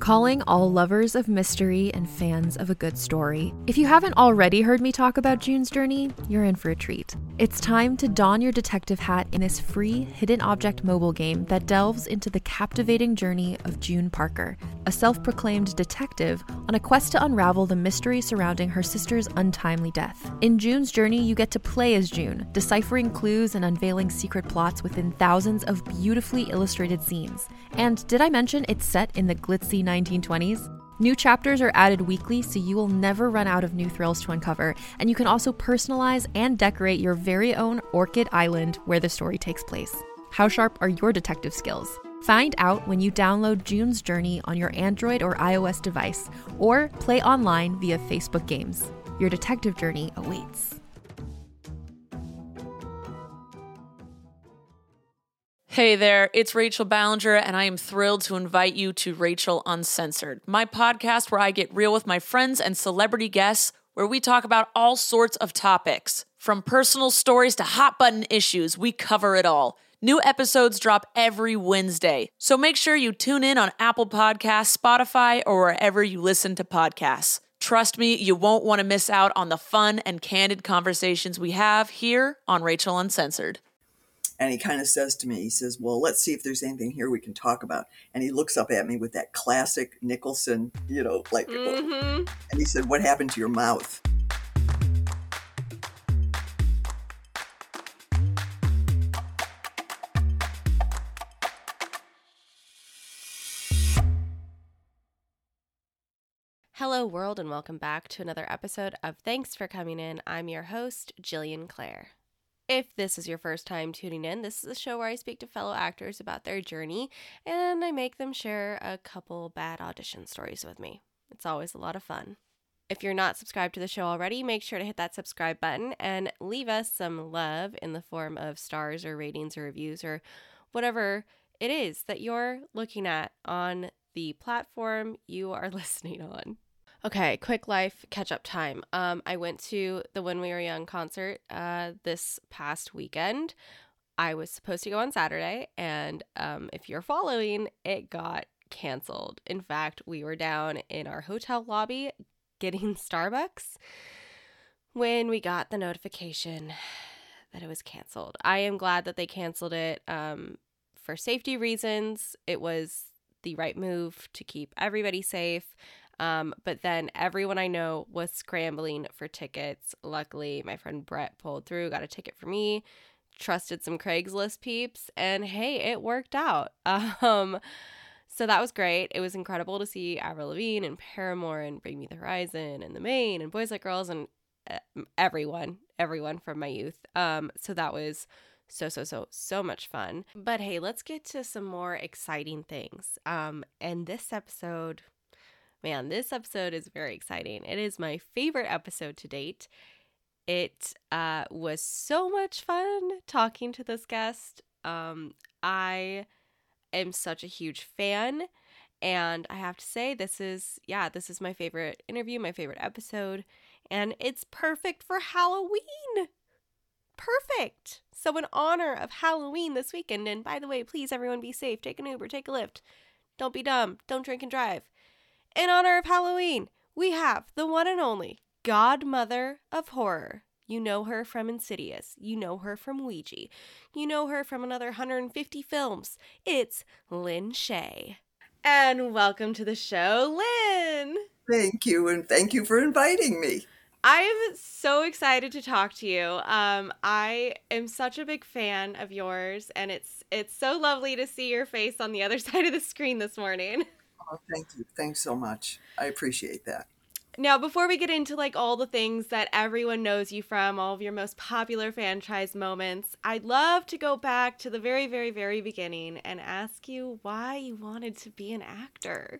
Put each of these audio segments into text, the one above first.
Calling all lovers of mystery and fans of a good story. If you haven't already heard me talk about June's Journey, you're in for a treat. It's time to don your detective hat in this free hidden object mobile game that delves into the captivating journey of June Parker, a self-proclaimed detective on a quest to unravel the mystery surrounding her sister's untimely death. In June's Journey, you get to play as June, deciphering clues and unveiling secret plots within thousands of beautifully illustrated scenes. And did I mention it's set in the glitzy 1920s? New chapters are added weekly, so you will never run out of new thrills to uncover, and you can also personalize and decorate your very own Orchid Island where the story takes place. How sharp are your detective skills? Find out when you download June's Journey on your Android or iOS device, or play online via Facebook Games. Your detective journey awaits. Hey there, it's Rachel Ballinger, and I am thrilled to invite you to Rachel Uncensored, my podcast where I get real with my friends and celebrity guests, where we talk about all sorts of topics. From personal stories to hot-button issues, we cover it all. New episodes drop every Wednesday, so make sure you tune in on Apple Podcasts, Spotify, or wherever you listen to podcasts. Trust me, you won't want to miss out on the fun and candid conversations we have here on Rachel Uncensored. And he kind of says to me, he says, well, let's see if there's anything here we can talk about. And he looks up at me with that classic Nicholson, and he said, what happened to your mouth? Hello, world, and welcome back to another episode of Thanks for Coming In. I'm your host, Jillian Clare. If this is your first time tuning in, this is a show where I speak to fellow actors about their journey, and I make them share a couple bad audition stories with me. It's always a lot of fun. If you're not subscribed to the show already, make sure to hit that subscribe button and leave us some love in the form of stars or ratings or reviews or whatever it is that you're looking at on the platform you are listening on. Okay, quick life catch-up time. I went to the When We Were Young concert this past weekend. I was supposed to go on Saturday, and if you're following, it got canceled. In fact, we were down in our hotel lobby getting Starbucks when we got the notification that it was canceled. I am glad that they canceled it for safety reasons. It was the right move to keep everybody safe. But then everyone I know was scrambling for tickets. Luckily, my friend Brett pulled through, got a ticket for me, trusted some Craigslist peeps, and hey, it worked out. So that was great. It was incredible to see Avril Lavigne and Paramore and Bring Me the Horizon and The Maine and Boys Like Girls and everyone from my youth. So that was so much fun. But hey, let's get to some more exciting things. And this episode... Man, this episode is very exciting. It is my favorite episode to date. It was so much fun talking to this guest. I am such a huge fan, and I have to say this is my favorite interview, my favorite episode, and it's perfect for Halloween. Perfect. So in honor of Halloween this weekend, and by the way, please everyone be safe. Take an Uber, take a Lyft. Don't be dumb. Don't drink and drive. In honor of Halloween, we have the one and only godmother of horror. You know her from Insidious. You know her from Ouija. You know her from another 150 films. It's Lin Shaye. And welcome to the show, Lin. Thank you, and thank you for inviting me. I am so excited to talk to you. I am such a big fan of yours, and it's so lovely to see your face on the other side of the screen this morning. Oh, thank you. Thanks so much. I appreciate that. Now, before we get into all the things that everyone knows you from, all of your most popular franchise moments, I'd love to go back to the very, very, very beginning and ask you why you wanted to be an actor.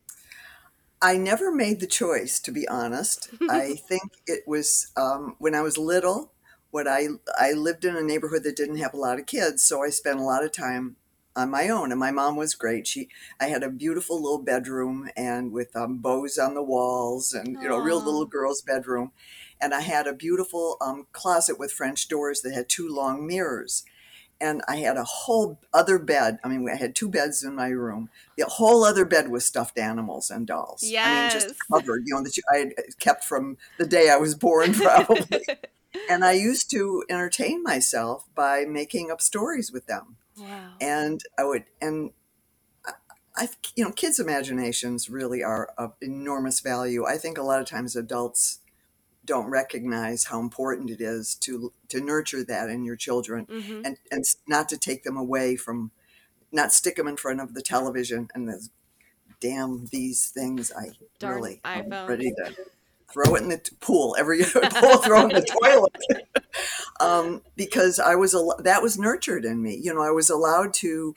I never made the choice, to be honest. I think it was when I was little. I lived in a neighborhood that didn't have a lot of kids, so I spent a lot of time on my own, and my mom was great. I had a beautiful little bedroom and with bows on the walls and real little girl's bedroom, and I had a beautiful closet with French doors that had two long mirrors. and I had a whole other bed. I mean, I had 2 beds in my room. The whole other bed was stuffed animals and dolls. Yes. I mean, just covered, that I had kept from the day I was born, probably. And I used to entertain myself by making up stories with them. Wow. And kids' imaginations really are of enormous value. I think a lot of times adults don't recognize how important it is to nurture that in your children, and not to take them away from, not stick them in front of the television and these things. Darn really iPhones. I'm ready to throw it in the pool throw it in the toilet. Because that was nurtured in me. I was allowed to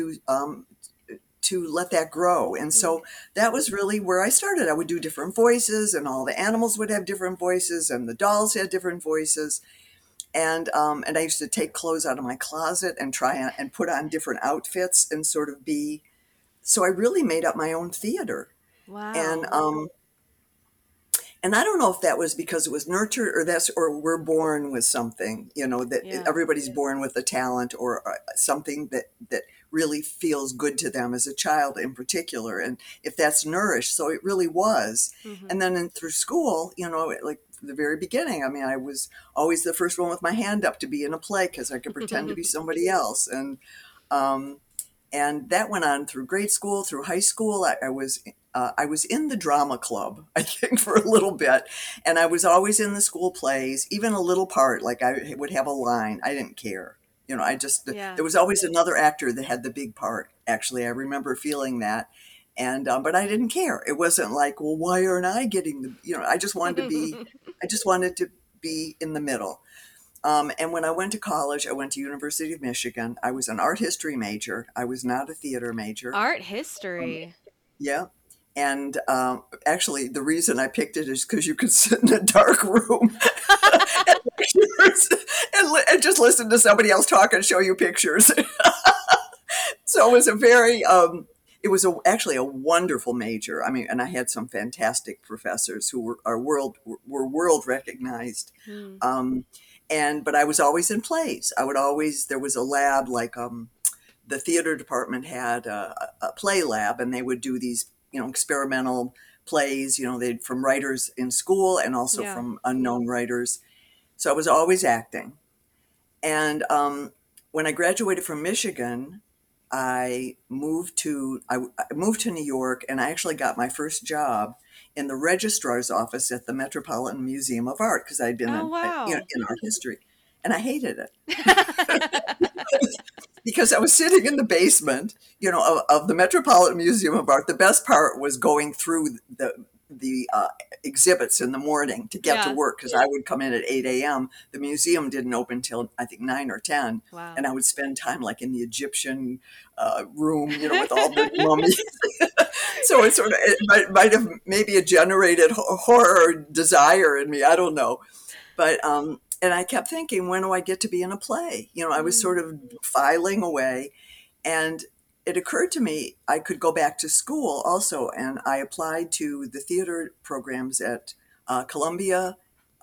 let that grow. And so that was really where I started. I would do different voices, and all the animals would have different voices, and the dolls had different voices. And I used to take clothes out of my closet and try and put on different outfits and sort of so I really made up my own theater. Wow. And I don't know if that was because it was nurtured, or we're born with something, everybody's born with a talent or something that really feels good to them as a child in particular. And if that's nourished, so it really was. And then through school, like the very beginning, I mean, I was always the first one with my hand up to be in a play because I could pretend to be somebody else. And that went on through grade school, through high school. I was in the drama club, I think, for a little bit. And I was always in the school plays, even a little part, like I would have a line. I didn't care. There was always another actor that had the big part. Actually, I remember feeling that. And, but I didn't care. It wasn't like, well, why aren't I getting I just wanted to be in the middle. And when I went to college, I went to University of Michigan. I was an art history major. I was not a theater major. Art history. Yeah. And actually, the reason I picked it is because you could sit in a dark room and just listen to somebody else talk and show you pictures. So it was actually a wonderful major. I mean, and I had some fantastic professors who were world recognized. But I was always in plays. There was a lab, like the theater department had a play lab, and they would do these experimental plays, they'd from writers in school and also from unknown writers. So I was always acting. And when I graduated from Michigan, I moved to New York, and I actually got my first job in the registrar's office at the Metropolitan Museum of Art, because I'd been in art history, and I hated it. Because I was sitting in the basement, of the Metropolitan Museum of Art. The best part was going through the exhibits in the morning to get to work, because I would come in at 8 a.m. The museum didn't open till I think 9 or 10. Wow. And I would spend time like in the Egyptian room, with all the mummies. So it might have maybe a generated horror desire in me. I don't know. But and I kept thinking, when do I get to be in a play? I was sort of filing away, and it occurred to me I could go back to school also. And I applied to the theater programs at Columbia,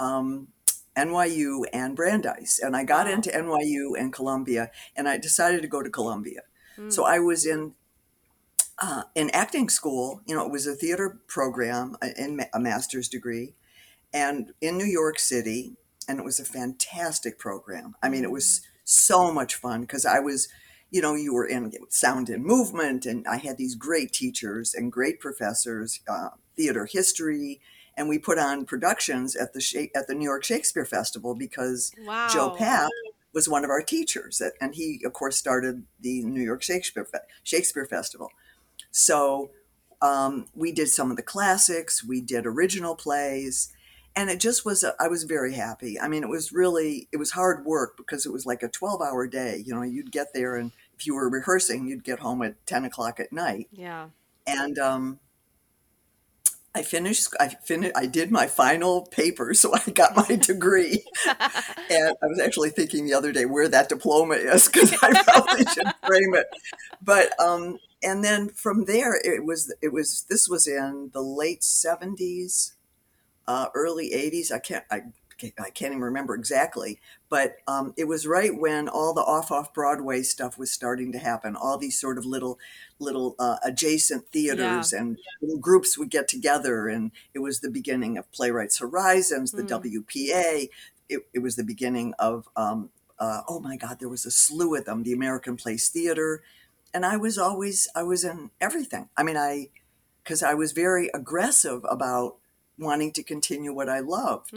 NYU, and Brandeis. And I got into NYU and Columbia, and I decided to go to Columbia. So I was in acting school. It was a theater program in a master's degree, and in New York City. And it was a fantastic program. I mean, it was so much fun because I was, you were in sound and movement, and I had these great teachers and great professors, theater history, and we put on productions at the New York Shakespeare Festival because Joe Papp was one of our teachers, and he, of course, started the New York Shakespeare Festival. So we did some of the classics, we did original plays. And it just was, I was very happy. I mean, it was hard work because it was like a 12-hour day. You'd get there, and if you were rehearsing, you'd get home at 10 o'clock at night. Yeah. And I did my final paper, so I got my degree. And I was actually thinking the other day where that diploma is, because I probably should frame it. But, and then from there, this was in the late 70s. Early 80s. I can't even remember exactly, but it was right when all the off Broadway stuff was starting to happen. All these sort of little adjacent theaters and little groups would get together, and it was the beginning of Playwrights Horizons, the WPA. It was the beginning of oh my God, there was a slew of them, the American Place Theater, and I was in everything. I mean, because I was very aggressive about wanting to continue what I loved.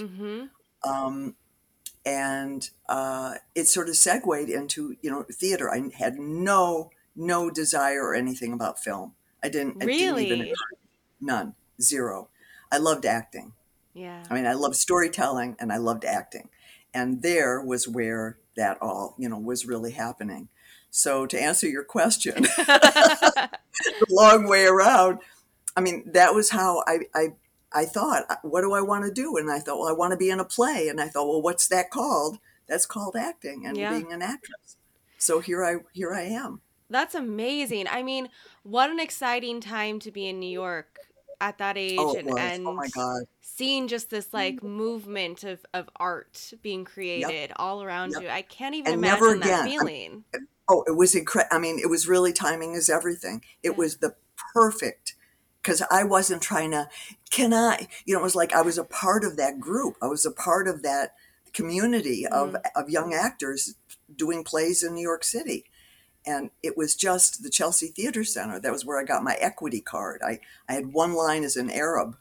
And it sort of segued into, theater. I had no desire or anything about film. I didn't even, none, zero. I loved acting. Yeah. I mean, I loved storytelling and I loved acting. And there was where that all, was really happening. So to answer your question, the long way around, I mean, that was how I thought, what do I want to do? And I thought, well, I want to be in a play. And I thought, well, what's that called? That's called acting and being an actress. So here I am. That's amazing. I mean, what an exciting time to be in New York at that age. And oh my God. Seeing just this like movement of art being created all around you. I can't even imagine that feeling. It was incredible. I mean, it was really, timing is everything. It was the perfect, because I wasn't trying to, it was like I was a part of that group. I was a part of that community of young actors doing plays in New York City. And it was just the Chelsea Theater Center. That was where I got my equity card. I had one line as an Arab.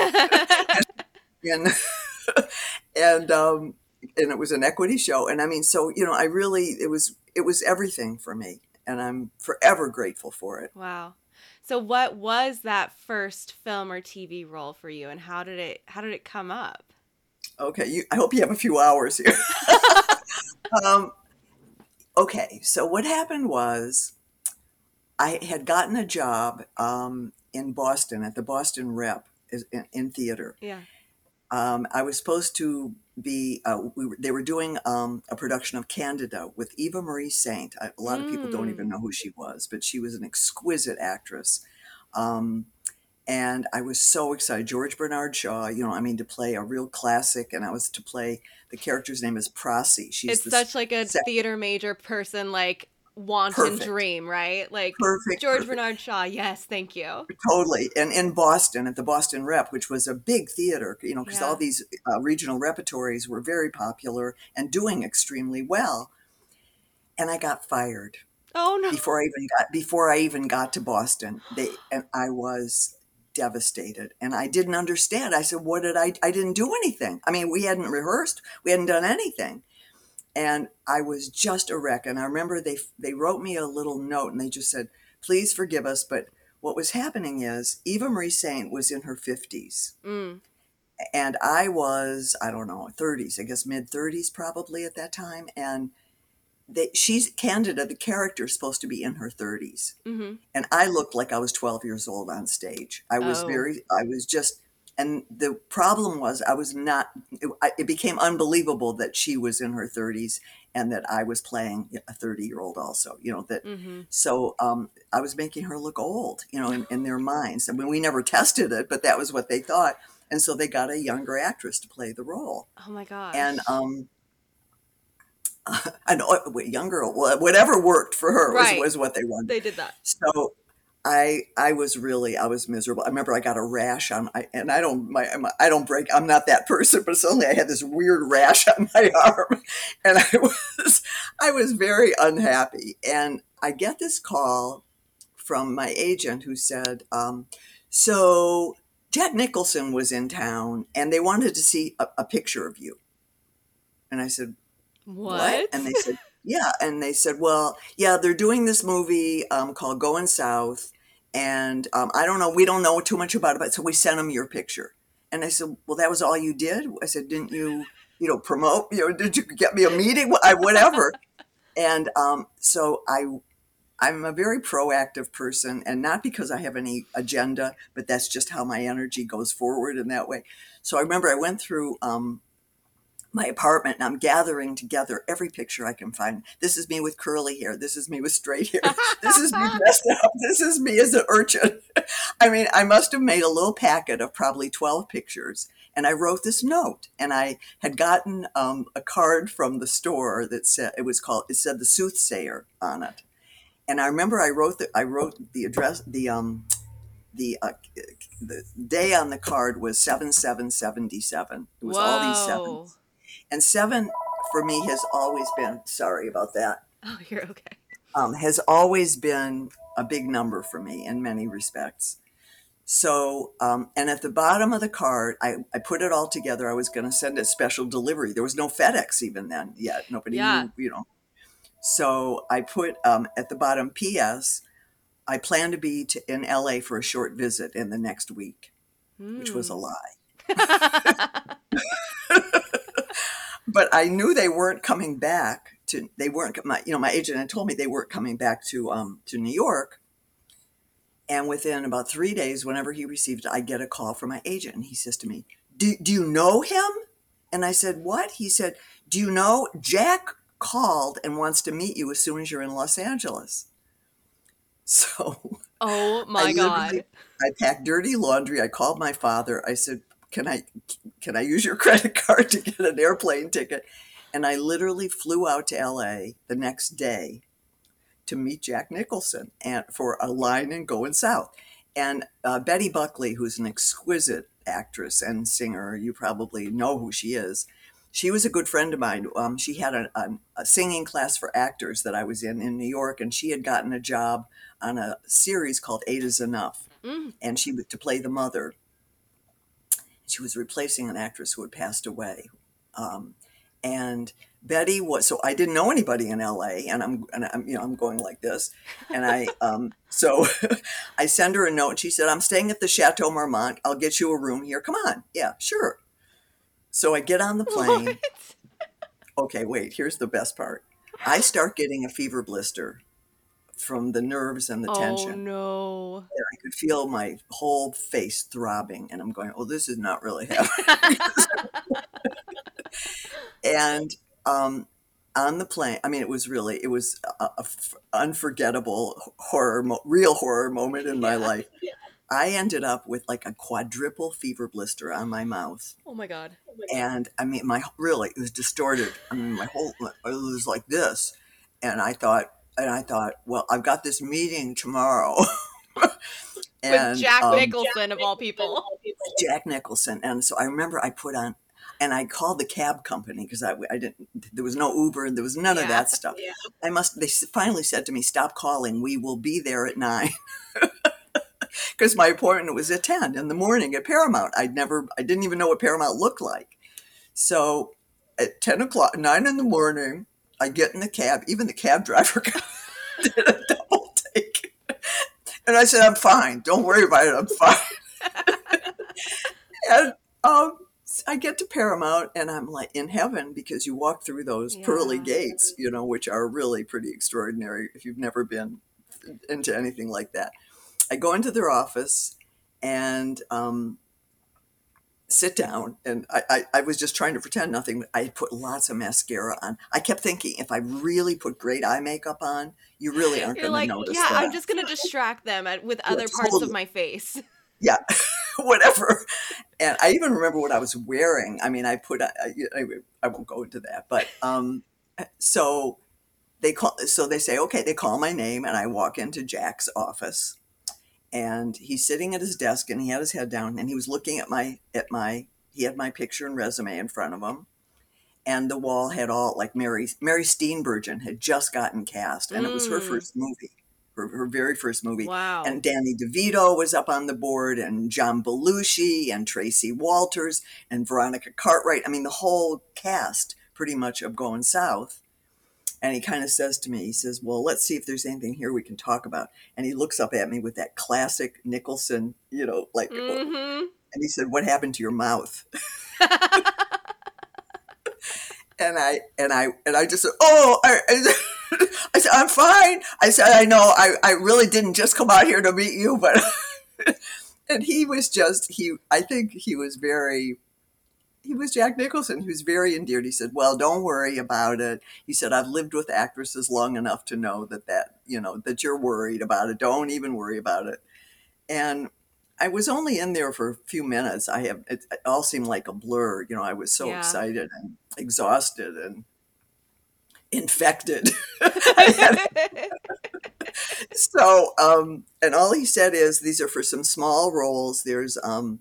and it was an equity show. And I mean, so, I really, it was everything for me. And I'm forever grateful for it. Wow. So what was that first film or TV role for you, and how did it come up? Okay, I hope you have a few hours here. Okay, so what happened was I had gotten a job in Boston at the Boston Rep in theater. Yeah. I was supposed to be, they were doing a production of Candida with Eva Marie Saint. A lot of people don't even know who she was, but she was an exquisite actress. And I was so excited. George Bernard Shaw, to play a real classic. And I was to play, the character's name is Prosy. It's such like a theater major person, like, want and dream, right? Like George Bernard Shaw. Yes, thank you. Totally. And in Boston at the Boston Rep, which was a big theater, because all these regional repertories were very popular and doing extremely well. And I got fired. Oh no. Before I even got to Boston. And I was devastated. And I didn't understand. I said, what did I didn't do anything. I mean, we hadn't rehearsed. We hadn't done anything. And I was just a wreck. And I remember they wrote me a little note and they just said, please forgive us. But what was happening is Eva Marie Saint was in her 50s. And I was, I don't know, 30s, I guess mid 30s probably at that time. And she's Candida, the character, is supposed to be in her 30s. And I looked like I was 12 years old on stage. I was and the problem was it became unbelievable that she was in her 30s and that I was playing a 30-year-old also, So I was making her look old, in their minds. I mean, we never tested it, but that was what they thought. And so they got a younger actress to play the role. Oh my gosh. And, I know, younger, whatever worked for her was what they wanted. They did that. So I was miserable. I remember I got a rash on, and I don't break. I'm not that person, but suddenly I had this weird rash on my arm, and I was very unhappy. And I get this call from my agent who said, so Jack Nicholson was in town, and they wanted to see a picture of you. And I said, what? And they said, yeah. And they said, well, yeah, they're doing this movie called Going South. And I don't know, we don't know too much about it, but so we sent them your picture. And I said, well, that was all you did? I said, didn't you, promote, did you get me a meeting? Whatever. And so I'm a very proactive person, and not because I have any agenda, but that's just how my energy goes forward in that way. So I remember I went through my apartment and I'm gathering together every picture I can find. This is me with curly hair. This is me with straight hair. This is me dressed up. This is me as an urchin. I mean, I must have made a little packet of probably 12 pictures. And I wrote this note, and I had gotten a card from the store that said, it said The Soothsayer on it. And I remember I wrote the address, the day on the card was 7777. It was all these sevens. And 7 for me has always been, sorry about that. Oh, you're okay. Has always been a big number for me in many respects. So, and at the bottom of the card, I put it all together. I was going to send a special delivery. There was no FedEx even then yet. Nobody knew, So I put at the bottom, P.S., I plan to be in LA for a short visit in the next week, which was a lie. But I knew they weren't coming back my agent had told me they weren't coming back to New York. And within about 3 days, whenever he received it, I get a call from my agent, and he says to me, do you know him? And I said, what? He said, do you know Jack called and wants to meet you as soon as you're in Los Angeles? So, oh my God. I packed dirty laundry. I called my father. I said, can I use your credit card to get an airplane ticket? And I literally flew out to LA the next day to meet Jack Nicholson and for a line in Going South. And Betty Buckley, who's an exquisite actress and singer, you probably know who she is. She was a good friend of mine. She had a singing class for actors that I was in New York, and she had gotten a job on a series called 8 is Enough. And she was to play the mother. She was replacing an actress who had passed away. And Betty was, so I didn't know anybody in LA, and I'm going like this. And so I send her a note, and she said, I'm staying at the Chateau Marmont. I'll get you a room here. Come on. Yeah, sure. So I get on the plane. What? Okay, wait, here's the best part. I start getting a fever blister from the nerves and the tension. Oh, no. And I could feel my whole face throbbing, and I'm going, oh, this is not really happening. And on the plane, I mean, it was a unforgettable real horror moment in my life. Yeah. I ended up with like a quadruple fever blister on my mouth. Oh my God. And I mean, it was distorted. I mean, it was like this. And I thought, well, I've got this meeting tomorrow. With Jack Nicholson of all people. Jack Nicholson. And so I remember I put on, and I called the cab company because I didn't, there was no Uber, there was none of that stuff. Yeah. They finally said to me, stop calling. We will be there at 9. Because my appointment was at 10 in the morning at Paramount. I didn't even know what Paramount looked like. So at 9 in the morning, I get in the cab. Even the cab driver did a double take. And I said, I'm fine. Don't worry about it. I'm fine. And I get to Paramount, and I'm like in heaven, because you walk through those pearly gates, which are really pretty extraordinary if you've never been into anything like that. I go into their office and sit down, and I was just trying to pretend nothing. I put lots of mascara on. I kept thinking, if I really put great eye makeup on, you really aren't going to notice that. I'm just going to distract them with other parts of my face. Yeah, whatever. And I even remember what I was wearing. I mean, I won't go into that, but so they say, okay, they call my name, and I walk into Jack's office. And he's sitting at his desk, and he had his head down, and he was looking at he had my picture and resume in front of him. And the wall had all, like, Mary Steenburgen had just gotten cast, and it was her first movie, her very first movie. Wow. And Danny DeVito was up on the board, and John Belushi, and Tracy Walters, and Veronica Cartwright. I mean, the whole cast, pretty much, of Going South. And he kind of says to me, he says, well, let's see if there's anything here we can talk about. And he looks up at me with that classic Nicholson, like, and he said, what happened to your mouth? and I just said, I said, I'm fine. I said, I know, I really didn't just come out here to meet you, but, and he was Jack Nicholson. He was very endeared. He said, well, don't worry about it. He said, I've lived with actresses long enough to know that you're worried about it. Don't even worry about it. And I was only in there for a few minutes. It all seemed like a blur. I was so Yeah. excited and exhausted and infected. And all he said is, these are for some small roles. There's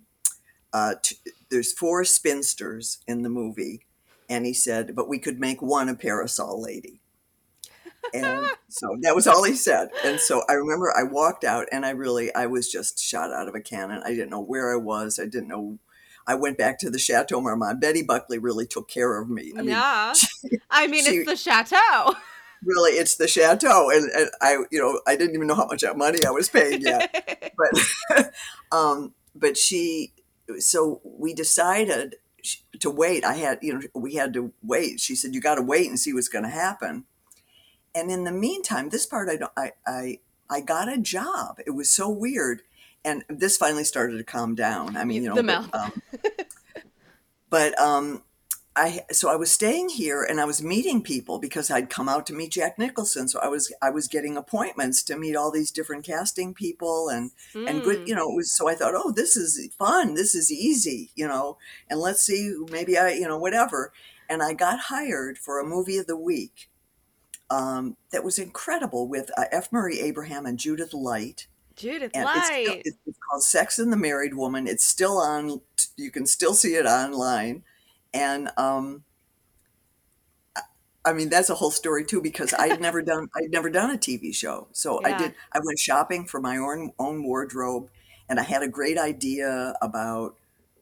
4 spinsters in the movie. And he said, but we could make one a parasol lady. And so that was all he said. And so I remember I walked out and I was just shot out of a cannon. I didn't know where I was. I didn't know. I went back to the Chateau Marmont. Betty Buckley really took care of me. It's the chateau. Really, it's the chateau, and I didn't even know how much money I was paying yet. But so we decided to wait. We had to wait. She said, "You got to wait and see what's going to happen." And in the meantime, this part I got a job. It was so weird, and this finally started to calm down. The mouth. So I was staying here and I was meeting people because I'd come out to meet Jack Nicholson. So I was getting appointments to meet all these different casting people and good, so I thought, oh, this is fun. This is easy, and let's see, maybe whatever. And I got hired for a movie of the week that was incredible with F. Murray Abraham and Judith Light. It's called Sex and the Married Woman. It's still on. You can still see it online. And, that's a whole story too, because I'd never done a TV show. So I went shopping for my own wardrobe, and I had a great idea about,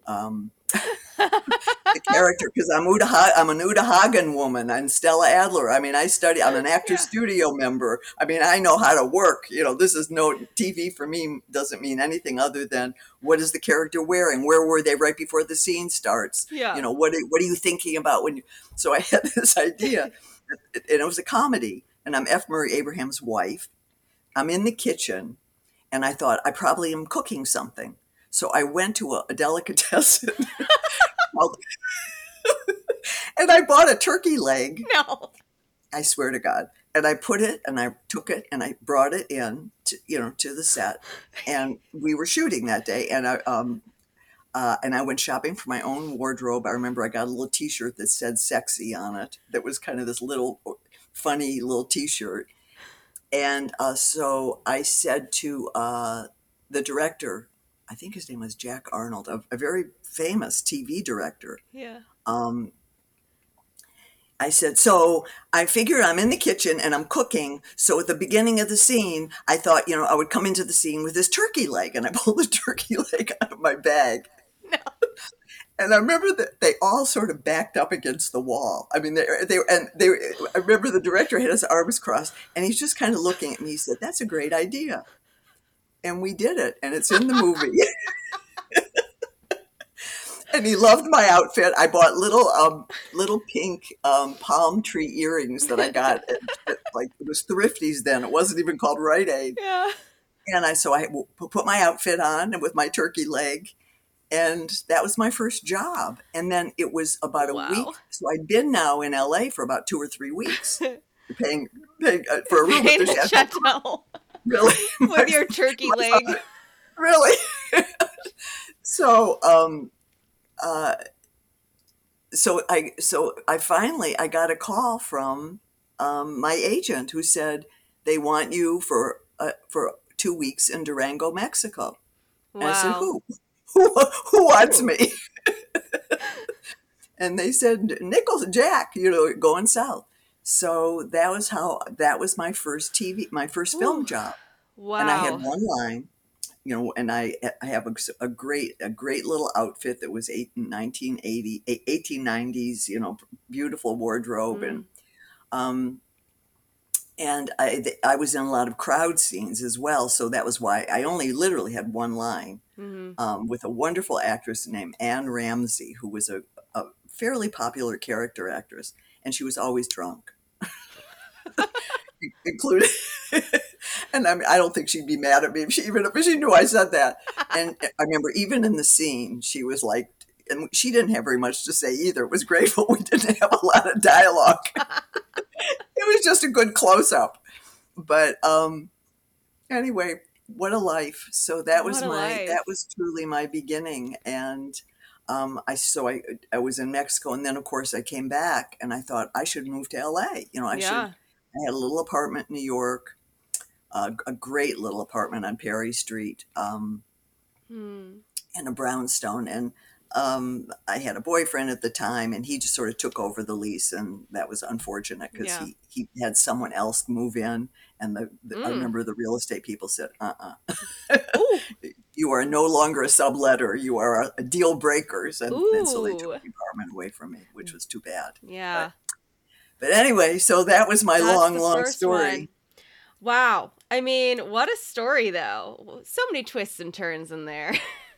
the character, because I'm an Uta Hagen woman. I'm Stella Adler. I'm an actor studio member. I know how to work. This is no TV for me. Doesn't mean anything other than what is the character wearing? Where were they right before the scene starts? Yeah. What are you thinking about when you? So I had this idea, and it was a comedy. And I'm F. Murray Abraham's wife. I'm in the kitchen, and I thought I probably am cooking something. So I went to a delicatessen. And I bought a turkey leg. No. I swear to God. And I took it and I brought it in to the set, and we were shooting that day. And I went shopping for my own wardrobe. I remember I got a little T-shirt that said "sexy" on it. That was kind of this little funny little T-shirt. And so I said to the director, I think his name was Jack Arnold, a very famous TV director. Yeah. I said, so I figured I'm in the kitchen and I'm cooking. So at the beginning of the scene, I thought, I would come into the scene with this turkey leg, and I pulled the turkey leg out of my bag. No. And I remember that they all sort of backed up against the wall. I remember the director had his arms crossed, and he's just kind of looking at me. He said, "That's a great idea." And we did it, and it's in the movie. And he loved my outfit. I bought little pink palm tree earrings that I got. It was Thrifties then. It wasn't even called Rite Aid. Yeah. And so I put my outfit on and with my turkey leg, and that was my first job. And then it was about a week. So I'd been now in LA for about 2 or 3 weeks, paying for a room at the Chateau. Really? With your turkey leg. Really? So I finally got a call from my agent who said they want you for 2 weeks in Durango, Mexico. Wow. And I said, who wants me? And they said, Jack, going south. So that was my first film job. Wow. And I had one line. And I have a great little outfit that was 1890s, beautiful wardrobe. And I was in a lot of crowd scenes as well. So that was why I only literally had one line with a wonderful actress named Anne Ramsey, who was a fairly popular character actress. And she was always drunk. Included, and I don't think she'd be mad at me if she knew I said that. And I remember even in the scene, she was like, and she didn't have very much to say either. It was grateful we didn't have a lot of dialogue. It was just a good close up. But anyway, what a life. So that was What a life. that was truly my beginning. And I was in Mexico, and then of course I came back, and I thought I should move to LA. I had a little apartment in New York, a great little apartment on Perry Street, in a brownstone. And I had a boyfriend at the time, and he just sort of took over the lease, and that was unfortunate because he had someone else move in, and I remember the real estate people said, you are no longer a subletter, you are a deal breakers, and so they took the apartment away from me, which was too bad. Yeah. But anyway, so that was my long story. One. Wow. I mean, what a story, though. So many twists and turns in there.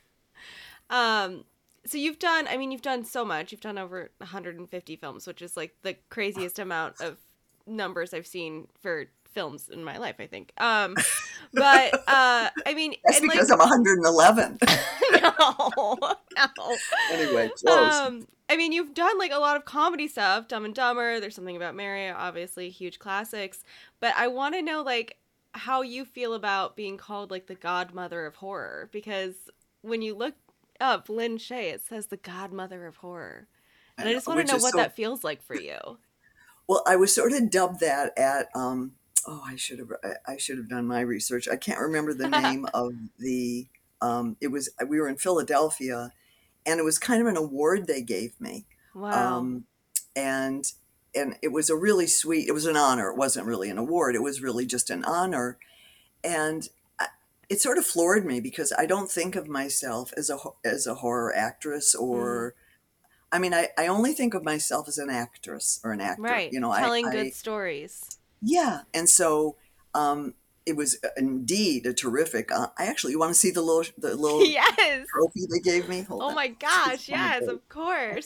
So you've done so much. You've done over 150 films, which is like the craziest amount of numbers I've seen for films in my life, I think. But I mean, that's because I'm 111. No. Anyway, close. I mean, you've done like a lot of comedy stuff, Dumb and Dumber, There's Something About Mary, obviously huge classics. But I want to know like how you feel about being called like the godmother of horror, because when you look up Lin Shaye, it says the godmother of horror. And I just want to know what that feels like for you. Well, I was sort of dubbed that at I should have done my research. I can't remember the name of the we were in Philadelphia, and it was kind of an award they gave me. Wow. And it was a really sweet, it was an honor. It wasn't really an award. It was really just an honor. And it sort of floored me because I don't think of myself as a horror actress or, I mean, I only think of myself as an actress or an actor. Right. Telling good stories. Yeah. And so it was indeed a terrific, you want to see the little yes. trophy they gave me? Hold on. My gosh. Yes, of course.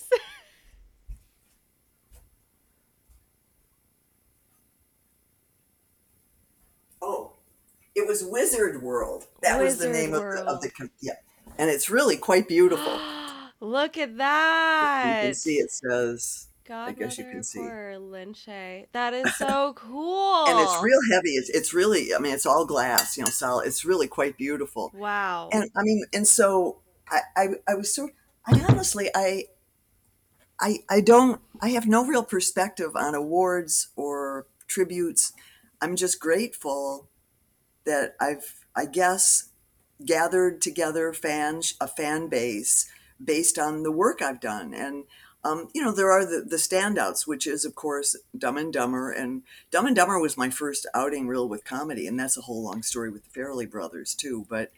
It was Wizard World. That was the name of the and it's really quite beautiful. Look at that. You can see it says, Godmother, I guess you can see. Lin Shaye. That is so cool. And it's real heavy. It's really, I mean, it's all glass, solid. It's really quite beautiful. Wow. And I mean, and so I was honestly, I have no real perspective on awards or tributes. I'm just grateful that I guess, gathered together a fan base based on the work I've done. And, there are the standouts, which is, of course, Dumb and Dumber. And Dumb and Dumber was my first outing real with comedy. And that's a whole long story with the Farrelly brothers, too. But,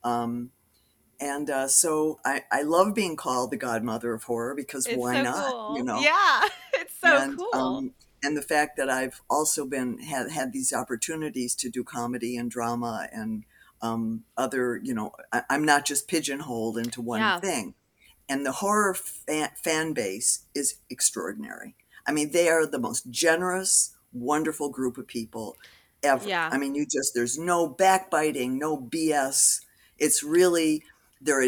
so I love being called the godmother of horror because why so not? Cool. Yeah, it's so cool. And the fact that I've also had these opportunities to do comedy and drama and other, I'm not just pigeonholed into one thing. And the horror fan base is extraordinary. I mean, they are the most generous, wonderful group of people ever. Yeah. I mean, there's no backbiting, no BS. It's really, they're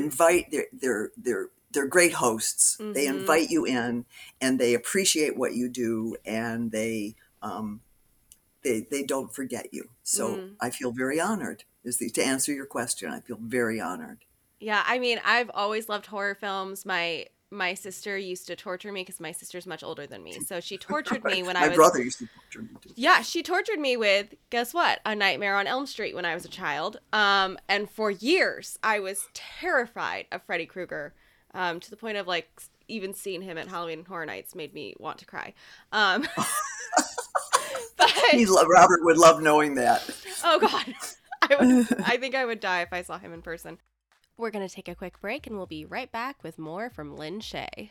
great hosts. Mm-hmm. They invite you in, and they appreciate what you do, and they don't forget you. So I feel very honored. To answer your question, I feel very honored. Yeah, I mean, I've always loved horror films. My sister used to torture me because my sister's much older than me. So she tortured me when I was... My brother used to torture me too. Yeah, she tortured me with, guess what? A Nightmare on Elm Street when I was a child. And for years, I was terrified of Freddy Krueger. To the point of like even seeing him at Halloween Horror Nights made me want to cry. But Robert would love knowing that. Oh God, I think I would die if I saw him in person. We're gonna take a quick break, and we'll be right back with more from Lin Shaye.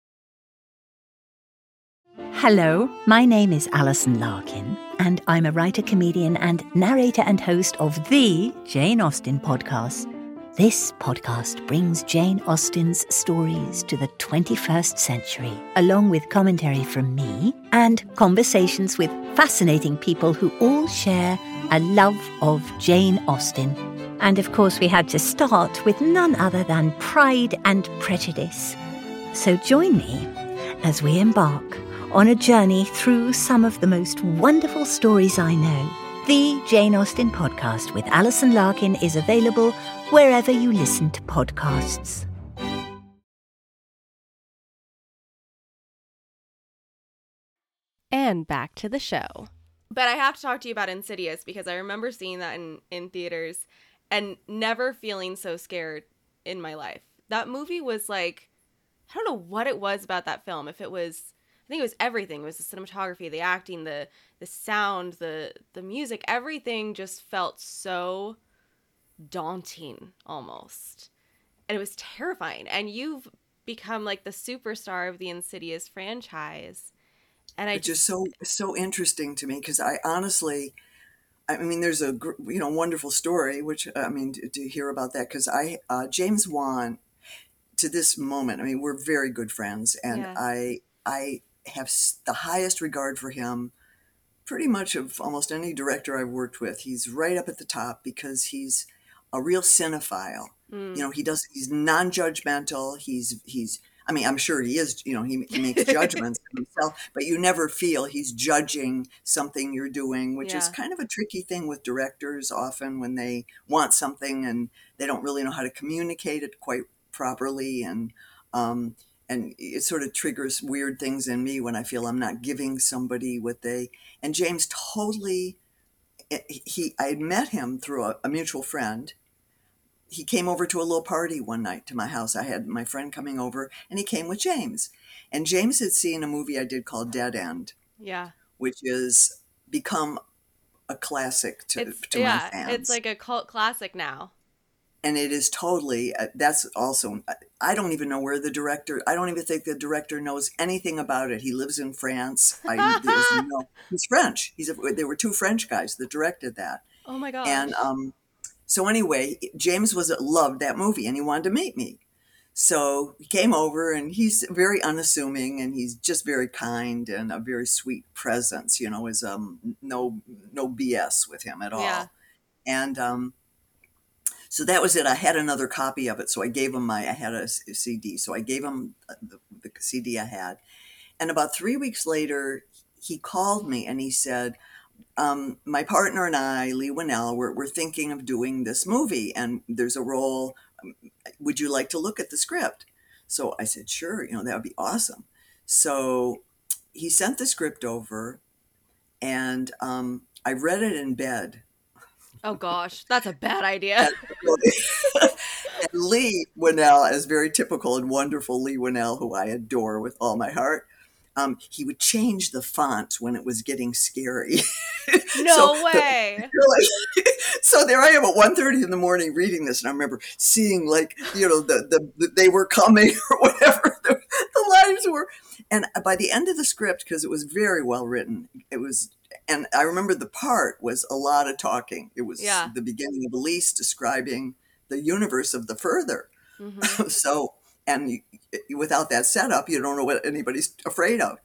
Hello, my name is Alison Larkin, and I'm a writer, comedian, and narrator and host of the Jane Austen podcast. This podcast brings Jane Austen's stories to the 21st century, along with commentary from me and conversations with fascinating people who all share a love of Jane Austen. And of course, we had to start with none other than Pride and Prejudice. So join me as we embark on a journey through some of the most wonderful stories I know The Jane Austen Podcast with Alison Larkin is available wherever you listen to podcasts. And back to the show. But I have to talk to you about Insidious because I remember seeing that in theaters and never feeling so scared in my life. That movie was like, I don't know what it was about that film. If it was, I think it was everything. It was the cinematography, the acting, the sound, the music. Everything just felt so daunting almost. And it was terrifying. And you've become like the superstar of the Insidious franchise. And It's just so interesting to me because I honestly, I mean, there's a wonderful story, which I mean to hear about that because James Wan, to this moment, I mean, we're very good friends, and Yeah. I have the highest regard for him, pretty much of almost any director I've worked with. He's right up at the top because he's a real cinephile. You know, he's non-judgmental. He's I mean, I'm sure he is, you know, he makes judgments himself, but you never feel he's judging something you're doing, which is Yeah. kind of a tricky thing with directors often when they want something and they don't really know how to communicate it quite properly. And it sort of triggers weird things in me when I feel I'm not giving somebody and James totally, I had met him through a mutual friend. He came over to a little party one night to my house. I had my friend coming over, and he came with James. And James had seen a movie I did called Dead End, Yeah. which has become a classic to my fans. It's like a cult classic now. And it is totally, that's also, I don't even know where I don't even think the director knows anything about it. He lives in France. He's French. There were two French guys that directed that. Oh my gosh. And so anyway, James loved that movie and he wanted to meet me. So he came over and he's very unassuming and he's just very kind and a very sweet presence, you know, is no BS with him at all. Yeah. And so that was it. I had another copy of it. So I gave him I had a CD. So I gave him the CD I had. And about 3 weeks later, he called me and he said, my partner and I, Leigh Whannell, we're thinking of doing this movie and there's a role. Would you like to look at the script? So I said, sure, you know, that would be awesome. So he sent the script over and I read it in bed. Oh gosh, that's a bad idea. And Leigh Whannell, as very typical and wonderful Leigh Whannell, who I adore with all my heart, he would change the font when it was getting scary. No way. So there I am at 1:30 in the morning reading this, and I remember seeing like, you know, the they were coming or whatever the lines were. And by the end of the script, because it was very well written, and I remember the part was a lot of talking. It was the beginning of Elise describing the universe of the Further. Mm-hmm. So, and without that setup, you don't know what anybody's afraid of.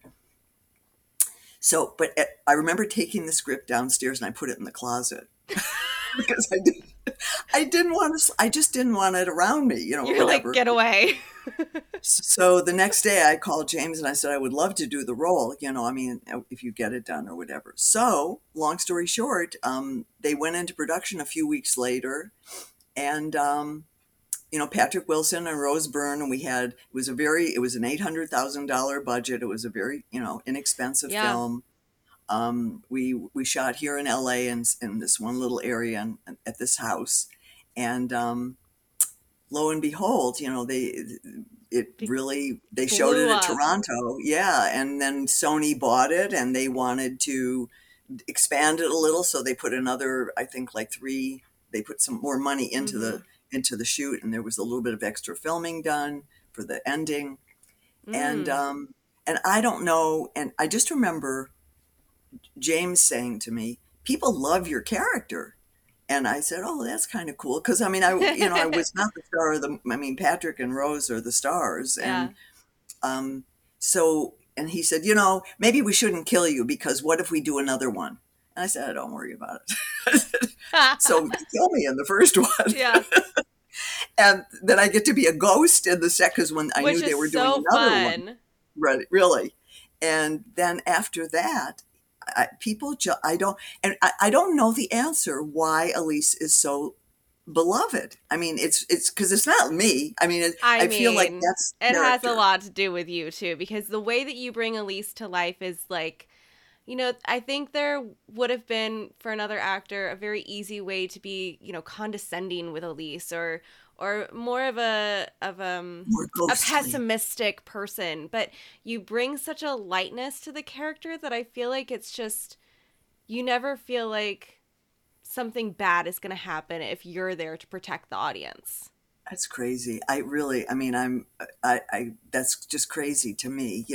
So, but I remember taking the script downstairs and I put it in the closet because I just didn't want it around me, you know. You're whatever. Like, get away. So the next day I called James and I said, I would love to do the role, you know, I mean, if you get it done or whatever. So long story short, they went into production a few weeks later and, you know, Patrick Wilson and Rose Byrne, and it was an $800,000 budget. It was a very, you know, inexpensive film. We shot here in LA in this one little area at this house. And, lo and behold, you know, they showed it at Toronto. Yeah. And then Sony bought it and they wanted to expand it a little. So they put another, I think they put some more money into the shoot, and there was a little bit of extra filming done for the ending. And I don't know. And I just remember James saying to me, people love your character. And I said, oh, that's kind of cool. Cause I mean, I was not the star of Patrick and Rose are the stars. And, and he said, you know, maybe we shouldn't kill you because what if we do another one? And I said, don't worry about it. So kill me in the first one. Yeah. And then I get to be a ghost in the second, because when I knew they were doing another one. Right, really. And then after that, I don't know the answer why Elise is so beloved. I mean, it's because it's not me. I mean, I feel like that's it has a character. lot to do with you too, because the way that you bring Elise to life is like, I think there would have been for another actor a very easy way to be, condescending with Elise or more of a More ghostly. pessimistic person, but you bring such a lightness to the character that I feel like it's just, you never feel like something bad is going to happen if you're there to protect the audience. That's crazy. That's just crazy to me,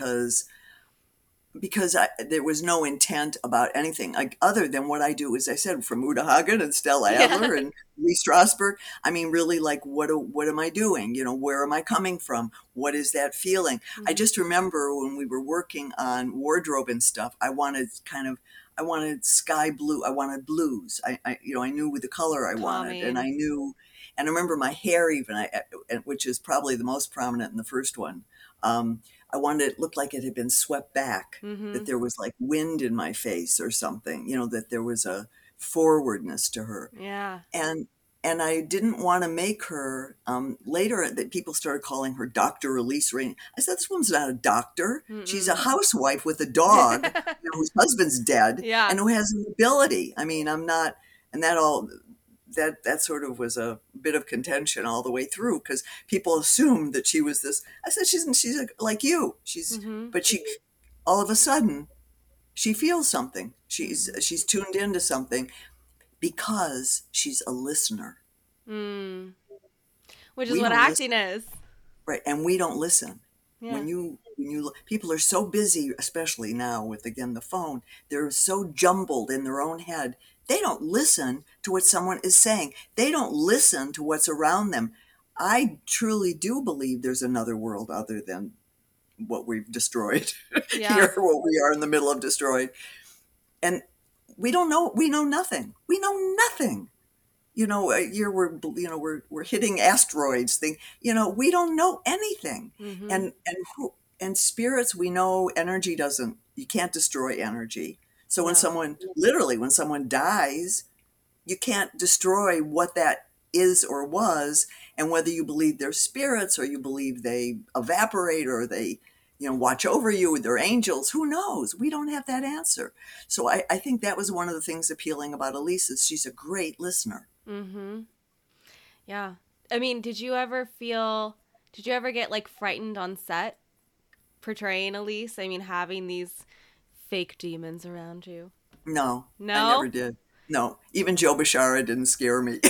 because there was no intent about anything like other than what I do, as I said, from Uta Hagen and Stella Adler and Lee Strasberg. I mean, really, like, what am I doing? Where am I coming from? What is that feeling? Mm-hmm. I just remember when we were working on wardrobe and stuff, I wanted sky blue. I wanted blues. I knew the color I wanted, and I knew, and I remember my hair even, which is probably the most prominent in the first one. I wanted it looked like it had been swept back, mm-hmm. that there was like wind in my face or something, that there was a forwardness to her. Yeah. And I didn't want to make her, later that people started calling her Dr. Elise Rainey. I said, this woman's not a doctor. Mm-mm. She's a housewife with a dog whose husband's dead and who has an ability. I mean, I'm not, and that sort of was a bit of contention all the way through, because people assumed that she was this. I said, she's like you. But she, all of a sudden, she feels something. She's tuned into something because she's a listener. Which is what acting is. Right. And we don't listen. Yeah. When you people are so busy, especially now with, again, the phone, they're so jumbled in their own head. They don't listen to what someone is saying. They don't listen to what's around them. I truly do believe there's another world other than what we've destroyed here, what we are in the middle of destroyed. And we don't know. We know nothing. We know nothing. We're hitting asteroids. We don't know anything. Mm-hmm. And spirits, we know energy you can't destroy energy. So when someone dies, you can't destroy what that is or was. And whether you believe they're spirits or you believe they evaporate or they, watch over you with their angels, who knows? We don't have that answer. So I think that was one of the things appealing about Elise is she's a great listener. Mm-hmm. Yeah. I mean, did you ever get like frightened on set portraying Elise? I mean, having these fake demons around you? No, I never did. No, even Joe Bishara didn't scare me.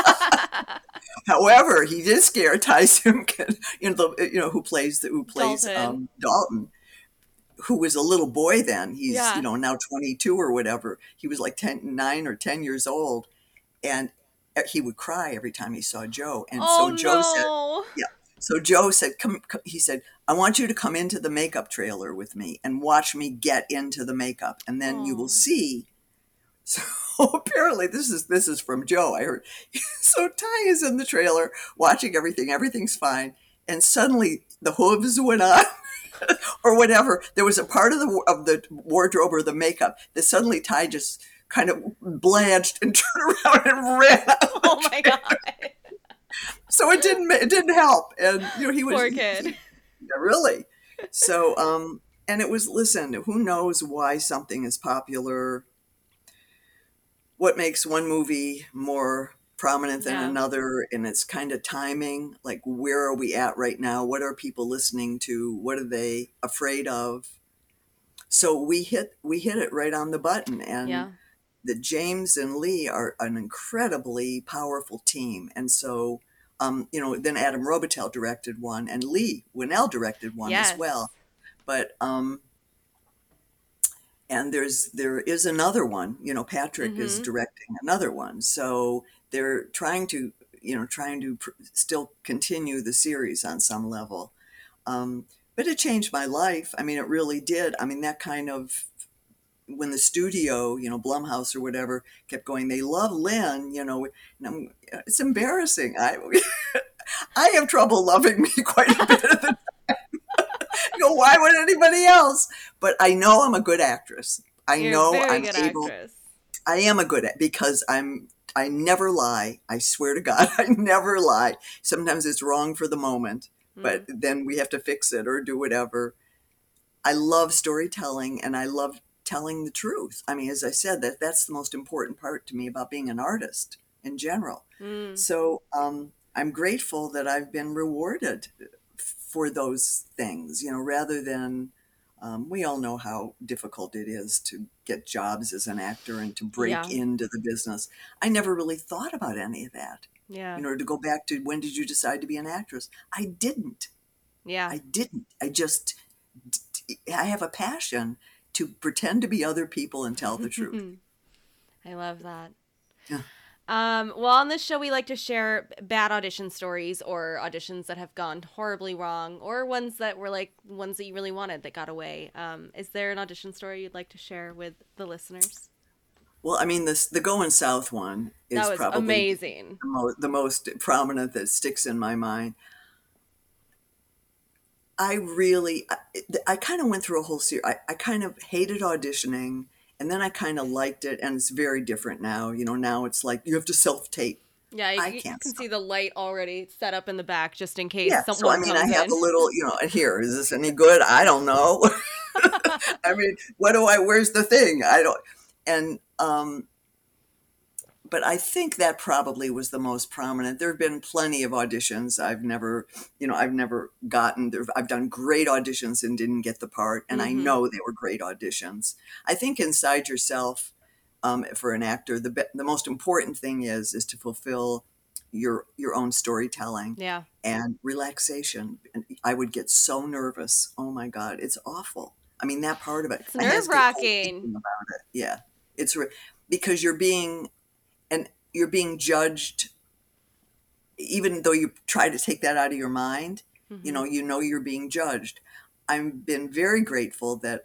However, he did scare Ty Simkin, who plays Dalton, who was a little boy then. He's now 22 or whatever. He was like 9 or 10 years old, and he would cry every time he saw Joe. And so Joe said, So Joe said, he said, I want you to come into the makeup trailer with me and watch me get into the makeup. And then you will see. So apparently this is from Joe. I heard. So Ty is in the trailer watching everything. Everything's fine. And suddenly the hooves went on or whatever. There was a part of the wardrobe or the makeup that suddenly Ty just kind of blanched and turned around and ran out. Oh my God. So it didn't help. And he was poor kid. Really. So and it was, listen, who knows why something is popular? What makes one movie more prominent than another? And it's kind of timing. Like, where are we at right now? What are people listening to? What are they afraid of? So we hit it right on the button. And that James and Lee are an incredibly powerful team. And so, then Adam Robitel directed one and Lee Winnell directed one as well. But, and there is another one, Patrick is directing another one. So they're trying to still continue the series on some level. But it changed my life. I mean, it really did. I mean, that kind of, when the studio, Blumhouse or whatever, kept going, they love Lynn, and it's embarrassing. I have trouble loving me quite a bit of the time. Why would anybody else? But I know I'm a good actress. You're know a very I'm good able. actress. I am a good at because I never lie. I swear to God, I never lie. Sometimes it's wrong for the moment, but then we have to fix it or do whatever. I love storytelling and I love telling the truth. I mean, as I said, that's the most important part to me about being an artist in general. So I'm grateful that I've been rewarded for those things, rather than we all know how difficult it is to get jobs as an actor and to break Yeah. into the business. I never really thought about any of that. Yeah. To go back to when did you decide to be an actress? I didn't. Yeah. I didn't. I have a passion to pretend to be other people and tell the truth. I love that. Yeah. Well, on this show, we like to share bad audition stories or auditions that have gone horribly wrong or ones that were like ones that you really wanted that got away. Is there an audition story you'd like to share with the listeners? Well, I mean, the Going South one is That was probably amazing. the most prominent that sticks in my mind. I kind of went through a whole series. I kind of hated auditioning, and then I kind of liked it, and it's very different now. Now it's like you have to self-tape. Yeah, I you can't can stop. see the light already set up in the back just in case Yeah, so I someone mean, comes I have in. a little, here, is this any good? I don't know. I mean, where's the thing? I don't, and, but I think that probably was the most prominent. There have been plenty of auditions. I've never gotten there. I've done great auditions and didn't get the part. And I know they were great auditions. I think inside yourself, for an actor, the most important thing is to fulfill your own storytelling Yeah. and relaxation. And I would get so nervous. Oh my God, it's awful. I mean, that part of it. It's I hesitate nerve-wracking. thinking about it. Yeah, because you're being judged, even though you try to take that out of your mind. You're being judged. I've been very grateful that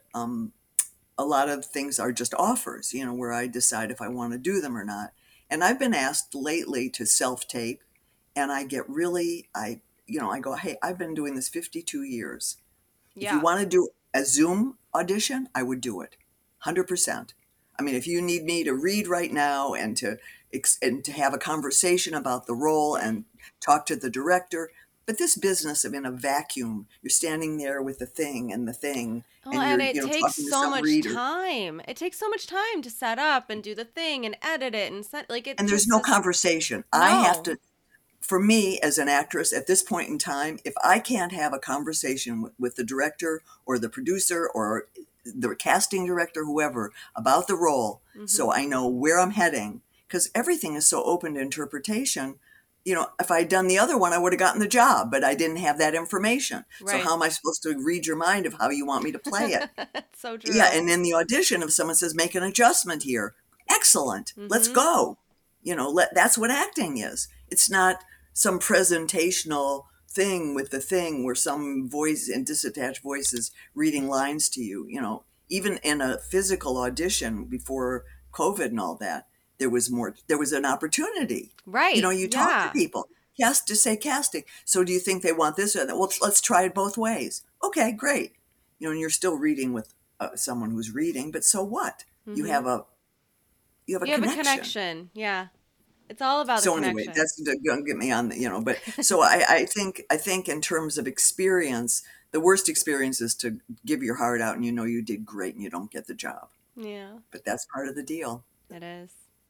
a lot of things are just offers, where I decide if I want to do them or not. And I've been asked lately to self-tape, and I get really, I go, hey, I've been doing this 52 years. Yeah. If you want to do a Zoom audition, I would do it 100%. I mean, if you need me to read right now and to have a conversation about the role and talk to the director, but this business of in a vacuum, you're standing there with the thing, Oh, and and you're it takes talking to so some much reader. time. It takes so much time to set up and do the thing and edit it and set like it. And there's just no is- conversation. No. I have to. For me, as an actress at this point in time, if I can't have a conversation with the director or the producer or the casting director, whoever, about the role, so I know where I'm heading, because everything is so open to interpretation. If I'd done the other one, I would have gotten the job, but I didn't have that information. So Right. how am I supposed to read your mind of how you want me to play it? It's so true. Yeah, and in the audition, if someone says, make an adjustment here, excellent, let's go. That's what acting is. It's not some presentational thing with the thing where some voice and disattached voices reading lines to you. Even in a physical audition before COVID and all that, there was an opportunity. Right. You talk Yeah. to people. To say casting. So do you think they want this or that? Well, let's try it both ways. Okay, great. And you're still reading with someone who's reading, but so what? You have a You have a connection. Yeah. It's all about the So connection. anyway, that's going to get me on but so I think in terms of experience, the worst experience is to give your heart out and you did great and you don't get the job. Yeah, But that's part of the deal. it is.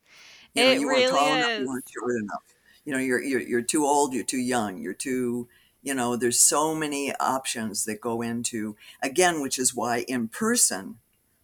You weren't really tall enough, is. you weren't short enough. You're too old, you're too young, you're too, there's so many options that go into, again, which is why in person,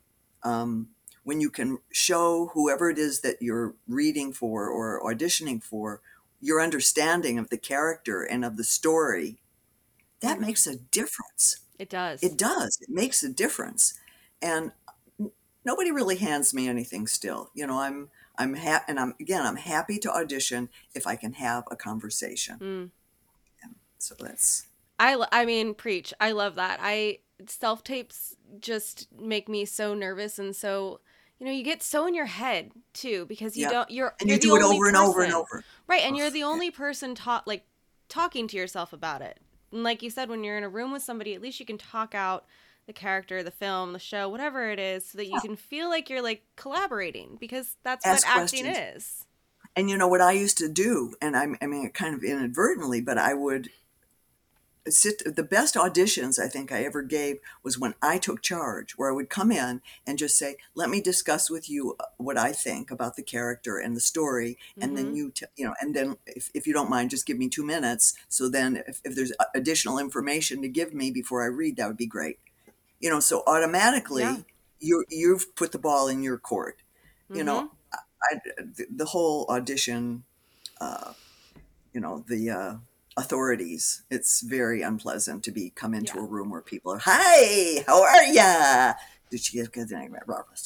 when you can show whoever it is that you're reading for or auditioning for your understanding of the character and of the story, that makes a difference. It does. It does. It makes a difference. And nobody really hands me anything still. I'm happy to audition if I can have a conversation. So that's... I mean, preach. I love that. Self-tapes just make me so nervous and so... you get so in your head too because you don't. You're you the do it only over and person. over and over. Right, and you're the only person talking to yourself about it. And like you said, when you're in a room with somebody, at least you can talk out the character, the film, the show, whatever it is, so that you can feel like you're like collaborating, because that's Ask what acting questions. is. And you know what I used to do, and I mean, kind of inadvertently, but I would the best auditions I think I ever gave was when I took charge, where I would come in and just say, let me discuss with you what I think about the character and the story. And then and then if you don't mind, just give me 2 minutes. So then if there's additional information to give me before I read, that would be great. So automatically you've put the ball in your court. The whole audition, the authorities, it's very unpleasant to come into a room where people are, hi, how are ya? Did she get the name?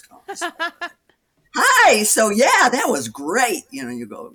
Hi, so yeah, that was great. You go.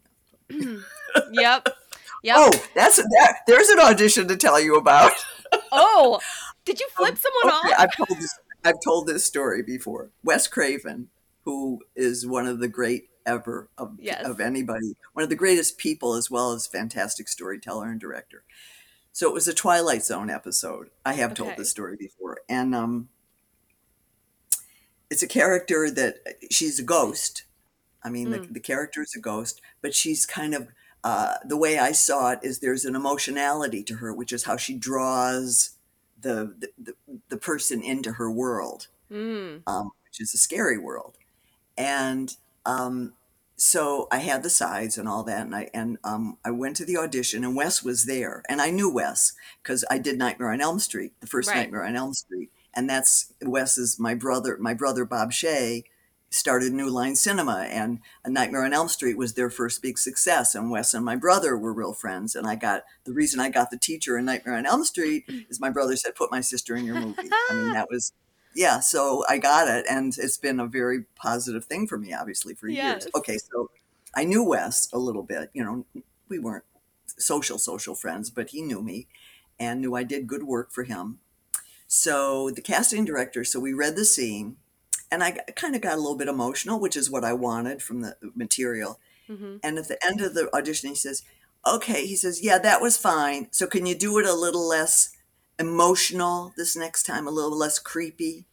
Yep. Oh, there's an audition to tell you about. Oh, did you flip someone off? I've told this story before. Wes Craven, who is one of the great ever of anybody, one of the greatest people, as well as fantastic storyteller and director. So it was a Twilight Zone episode. I have told this story before. And it's a character that she's a ghost. I mean, the character is a ghost, but she's kind of, the way I saw it is there's an emotionality to her, which is how she draws the person into her world, which is a scary world. And so I had the sides and all that, and I went to the audition, and Wes was there, and I knew Wes because I did Nightmare on Elm Street, the first Nightmare on Elm Street, and that's Wes's my brother Bob Shea started New Line Cinema, and A Nightmare on Elm Street was their first big success, and Wes and my brother were real friends, and the reason I got the teacher in Nightmare on Elm Street is my brother said, put my sister in your movie. I mean, that was. Yeah, so I got it, and it's been a very positive thing for me, obviously, for years. Okay, so I knew Wes a little bit. We weren't social friends, but he knew me and knew I did good work for him. So the casting director, so we read the scene, and I kind of got a little bit emotional, which is what I wanted from the material. And at the end of the audition, he says, okay, he says, yeah, that was fine. So can you do it a little less emotional this next time, a little less creepy?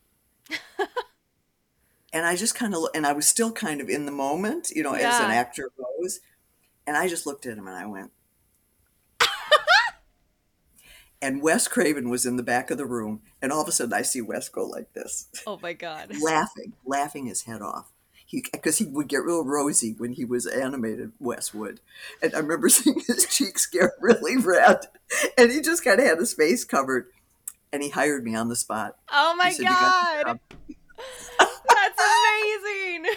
And I just kind of, and I was still kind of in the moment, as an actor goes. And I just looked at him and I went. And Wes Craven was in the back of the room. And all of a sudden I see Wes go like this. Oh my God. laughing his head off. Because he would get real rosy when he was animated, Wes would. And I remember seeing his cheeks get really red. And he just kind of had his face covered. And he hired me on the spot. Oh my God. That's amazing.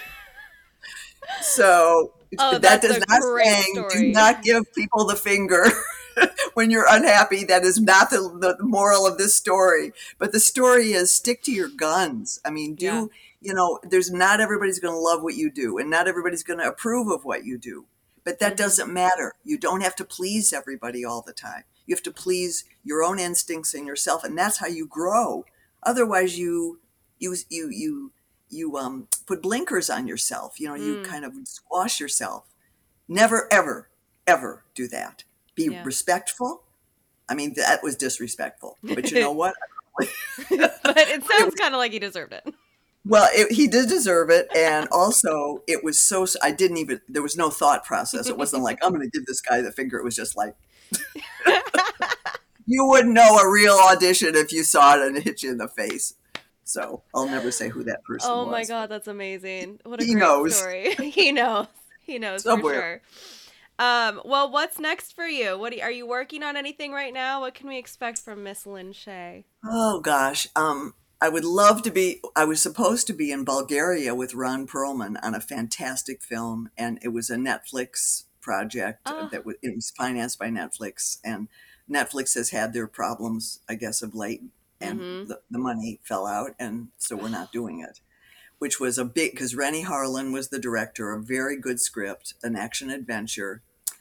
So that does not saying do not give people the finger when you're unhappy. That is not the moral of this story. But the story is stick to your guns. I mean, there's not everybody's going to love what you do, and not everybody's going to approve of what you do. But that doesn't matter. You don't have to please everybody all the time. You have to please your own instincts and yourself, and that's how you grow. Otherwise, you put blinkers on yourself. You kind of squash yourself. Never, ever, ever do that. Be respectful. I mean, that was disrespectful. But you know what? But it sounds kind of like he deserved it. Well, he did deserve it. And also, it was there was no thought process. It wasn't like, I'm going to give this guy the finger. It was just like, you wouldn't know a real audition if you saw it and it hit you in the face. So I'll never say who that person was. Oh my God, that's amazing. What a great story. He knows somewhere. For sure. Well, what's next for you? Are you working on anything right now? What can we expect from Miss Lynn Shay? Oh gosh. I would love to be, I was supposed to be in Bulgaria with Ron Perlman on a fantastic film, and it was a Netflix project it was financed by Netflix, and Netflix has had their problems, I guess, of late, and the money fell out, and so we're not doing it, which was because Rennie Harlan was the director, a very good script, an action adventure.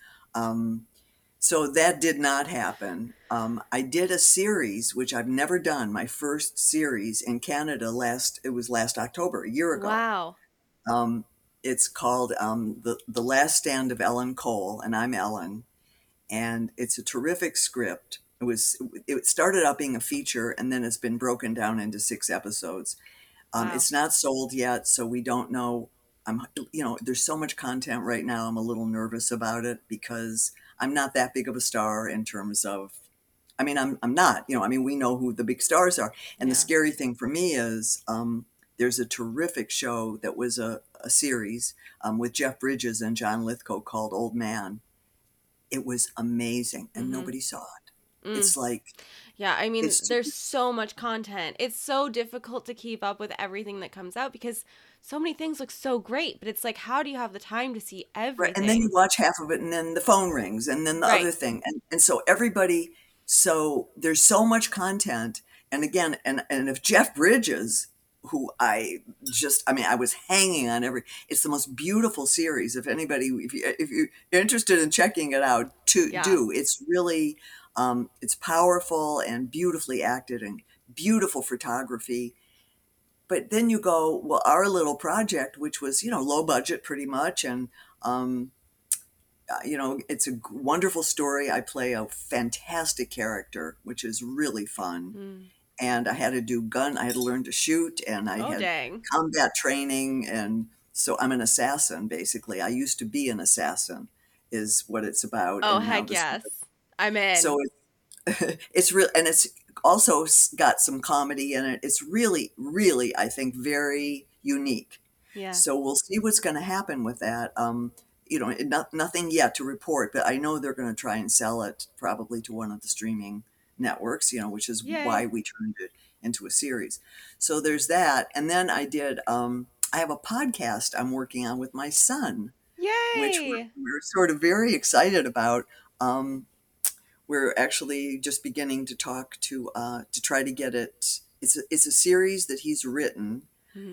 So that did not happen. I did a series, which I've never done, my first series in Canada last October, a year ago. Wow. It's called The Last Stand of Ellen Cole, and I'm Ellen. And it's a terrific script It started out being a feature, and then it's been broken down into 6 episodes. Wow. It's not sold yet, so we don't know. There's so much content right now. I'm a little nervous about it because I'm not that big of a star in terms of, I'm not, we know who the big stars are. And the scary thing for me is, there's a terrific show that was a series with Jeff Bridges and John Lithgow called Old Man. It was amazing, and nobody saw it. It's like, yeah, there's so much content. It's so difficult to keep up with everything that comes out because so many things look so great, but it's like, how do you have the time to see everything? Right, and then you watch half of it, and then the phone rings, and then the other thing, and so everybody. So there's so much content, and again, and if Jeff Bridges, who I was hanging on it's the most beautiful series. If anybody, if you're interested in checking it out, do. It's really, it's powerful and beautifully acted and beautiful photography. But then you go, well, our little project, which was, low budget pretty much, and it's a wonderful story. I play a fantastic character, which is really fun. And I had to learn to shoot, and I had combat training. And so I'm an assassin, basically. I used to be an assassin is what it's about. Oh, heck yes. I'm in. So it's real. And it's also got some comedy in it. It's really, really, I think, very unique. Yeah. So we'll see what's going to happen with that. Nothing yet to report, but I know they're going to try and sell it probably to one of the streaming networks, which is why we turned it into a series. So there's that. And then I have a podcast I'm working on with my son. Yay! Which we're sort of very excited about. We're actually just beginning to talk to try to get it. It's a series that he's written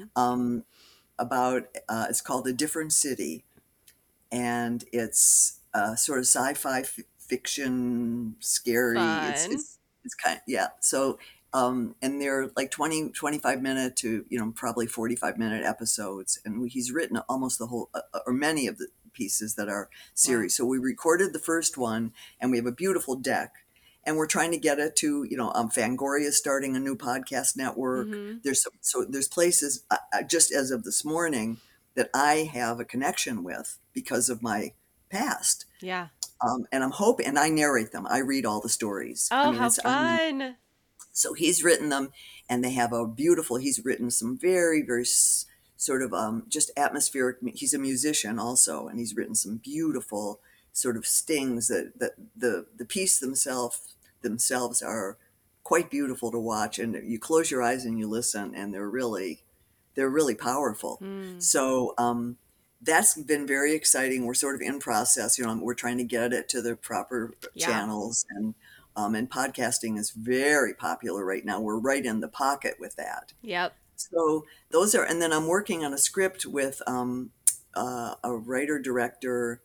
about. It's called A Different City. And it's sort of sci-fi fiction, scary. It's kind of, So, and they're like 20, 25 minute to, probably 45-minute episodes. And he's written almost the whole, or many of the pieces that are series. Wow. So we recorded the first one, and we have a beautiful deck. And we're trying to get it to, Fangoria is starting a new podcast network. There's places, just as of this morning, that I have a connection with because of my past. Yeah. And I'm hoping, and I narrate them. I read all the stories. Oh, how fun. So he's written them, and they have he's written some very, very sort of just atmospheric. He's a musician also, and he's written some beautiful sort of stings that the piece themselves are quite beautiful to watch. And you close your eyes and you listen, and they're really powerful. So that's been very exciting. We're sort of in process. We're trying to get it to the proper channels, and podcasting is very popular right now. We're right in the pocket with that. Yep. So those are, and then I'm working on a script with a writer director.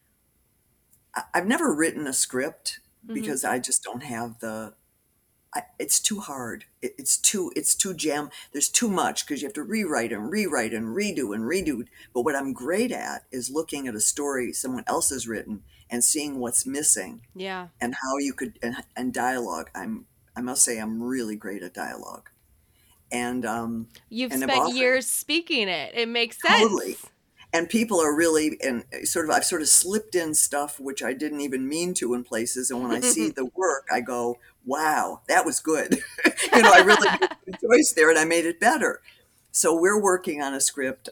I've never written a script because I just don't have it's too hard. It's too jam. There's too much because you have to rewrite and redo. But what I'm great at is looking at a story someone else has written and seeing what's missing. Yeah. And how you could, and dialogue. I must say I'm really great at dialogue. And you've spent years speaking it. It makes sense. Totally. And people are really, and I've sort of slipped in stuff which I didn't even mean to in places. And when I see the work, I go, wow, that was good. I really made a choice there, and I made it better. So we're working on a script.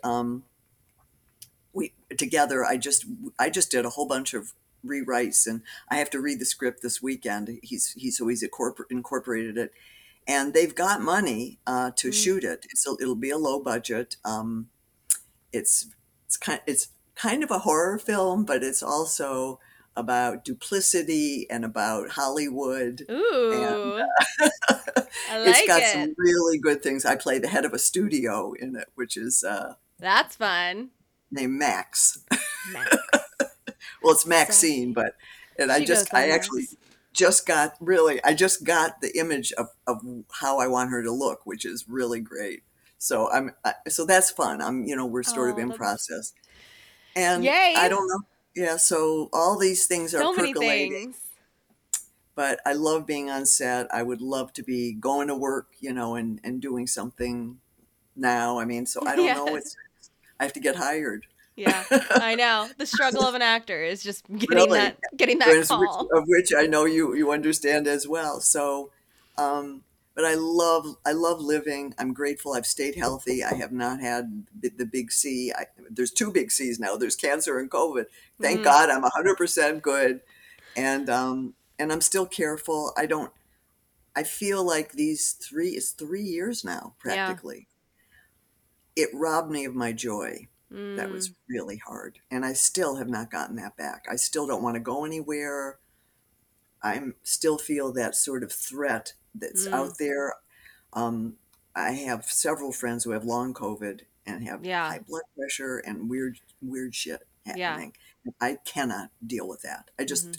Together, I just did a whole bunch of rewrites, and I have to read the script this weekend. He's incorporated it, and they've got money to shoot it. It'll be a low budget. It's kind of a horror film, but it's also about duplicity and about Hollywood. Ooh, and, I like it's got it. some really good things. I play the head of a studio in it, which is that's fun. Named Max. Max. Well, it's Maxine, but I just got the image of how I want her to look, which is really great. So so that's fun. We're sort of in process, and yay. I don't know. Yeah. So all these things are so many percolating. things. but I love being on set. I would love to be going to work, and doing something now. I mean, so I don't Yeah. know. I have to get hired. Yeah, I know. The struggle of an actor is just Really, getting that Which, call. of which I know you understand as well. So, but I love living. I'm grateful. I've stayed healthy. I have not had the big C. There's two big C's now. There's cancer and COVID. Thank God I'm 100% good, and I'm still careful. I feel like it's 3 years now practically. It robbed me of my joy. That was really hard. And I still have not gotten that back. I still don't want to go anywhere. I still feel that sort of threat that's out there. I have several friends who have long COVID and have high blood pressure and weird shit happening. I cannot deal with that.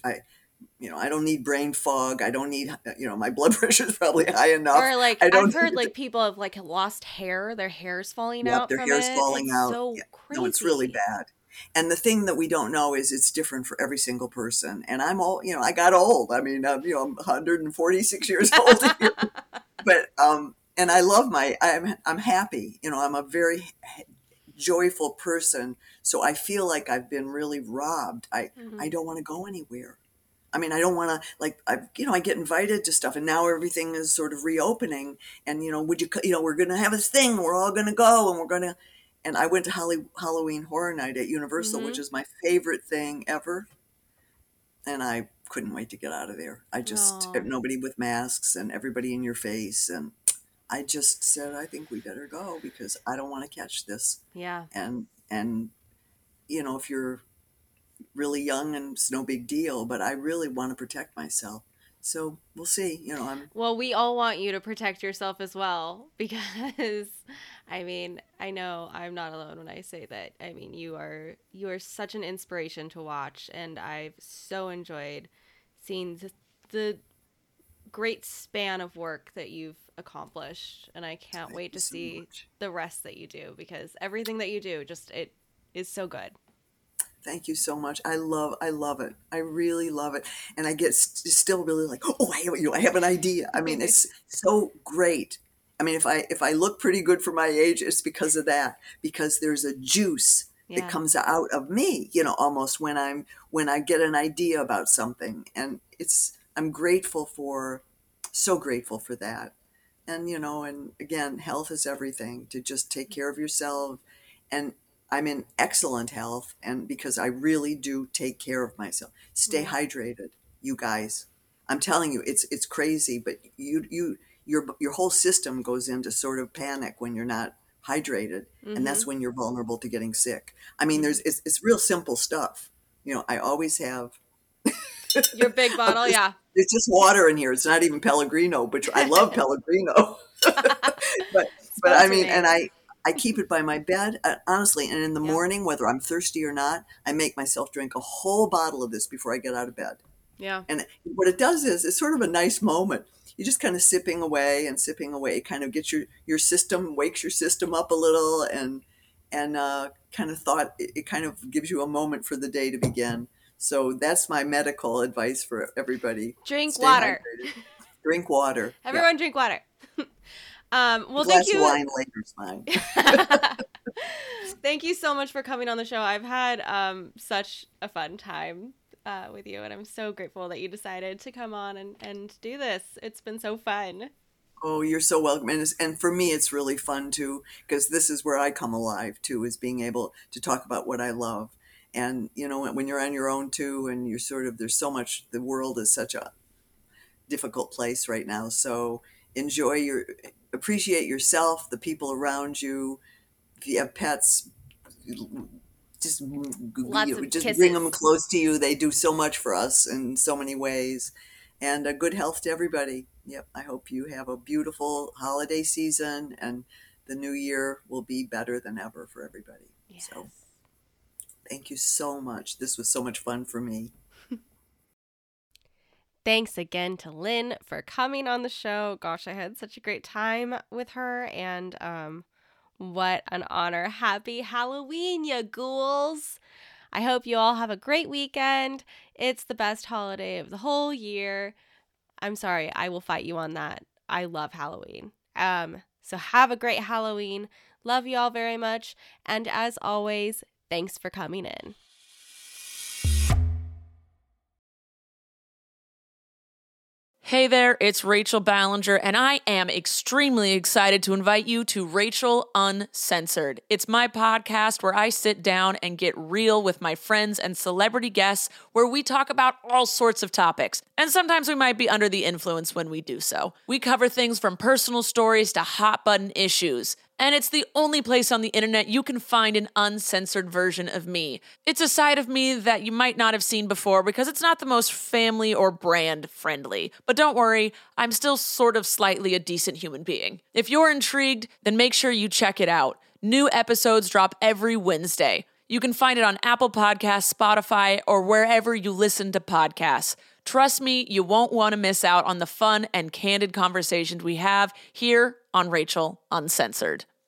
I don't need brain fog. I don't need, my blood pressure is probably high enough. Or I've heard people have lost hair, their hair's falling out their from hair's it. falling It's out. so crazy. No, it's really bad. And the thing that we don't know is it's different for every single person. And I'm old, I got old. I mean, I'm 146 years old here. But, and I love I'm happy. I'm a very joyful person. So I feel like I've been really robbed. I don't want to go anywhere. I mean, I don't want to I get invited to stuff and now everything is sort of reopening and, would you, we're going to have this thing. We're all going to go and I went to Halloween Horror Night at Universal, which is my favorite thing ever. And I couldn't wait to get out of there. Nobody with masks and everybody in your face. And I just said, I think we better go because I don't want to catch this. Yeah. And if you're really young and it's no big deal, but I really want to protect myself. So we'll see. Well, we all want you to protect yourself as well because, I mean, I know I'm not alone when I say that. I mean, you are such an inspiration to watch, and I've so enjoyed seeing the great span of work that you've accomplished, and I can't wait to see the rest that you do because everything that you do it is so good. Thank you so much. I love it. I really love it. And I get still really like, I have an idea. I mean, it's so great. I mean, if I look pretty good for my age, it's because of that, because there's a juice that comes out of me, almost when I get an idea about something. And I'm so grateful for that. And, and again, health is everything, to just take care of yourself. And I'm in excellent health, and because I really do take care of myself. Stay hydrated, you guys. I'm telling you, it's crazy, but your whole system goes into sort of panic when you're not hydrated, and that's when you're vulnerable to getting sick. I mean, it's real simple stuff. I always have your big bottle, yeah. There's just water in here. It's not even Pellegrino, but I love Pellegrino. but I mean, and I keep it by my bed, honestly, and in the morning, whether I'm thirsty or not, I make myself drink a whole bottle of this before I get out of bed. Yeah. And what it does is it's sort of a nice moment. You're just kind of sipping away. It kind of gets your system, wakes your system up a little and kind of it kind of gives you a moment for the day to begin. So that's my medical advice for everybody. Drink Stay water. hydrated. Drink water. Everyone drink water. Well, thank you. Wine later is fine. Thank you so much for coming on the show. I've had such a fun time with you, and I'm so grateful that you decided to come on and do this. It's been so fun. Oh, you're so welcome. And for me, it's really fun too, because this is where I come alive too, is being able to talk about what I love. And, when you're on your own too, and you're there's so much, the world is such a difficult place right now. So appreciate yourself, the people around you. If you have pets, just bring them close to you. They do so much for us in so many ways. And good health to everybody. Yep. I hope you have a beautiful holiday season, and the new year will be better than ever for everybody. Yes. So thank you so much. This was so much fun for me. Thanks again to Lynn for coming on the show. Gosh, I had such a great time with her, and what an honor. Happy Halloween, ya ghouls. I hope you all have a great weekend. It's the best holiday of the whole year. I'm sorry. I will fight you on that. I love Halloween. So have a great Halloween. Love you all very much. And as always, thanks for coming in. Hey there, it's Rachel Ballinger, and I am extremely excited to invite you to Rachel Uncensored. It's my podcast where I sit down and get real with my friends and celebrity guests, where we talk about all sorts of topics. And sometimes we might be under the influence when we do so. We cover things from personal stories to hot button issues. And it's the only place on the internet you can find an uncensored version of me. It's a side of me that you might not have seen before because it's not the most family or brand friendly. But don't worry, I'm still sort of slightly a decent human being. If you're intrigued, then make sure you check it out. New episodes drop every Wednesday. You can find it on Apple Podcasts, Spotify, or wherever you listen to podcasts. Trust me, you won't want to miss out on the fun and candid conversations we have here on Rachel Uncensored.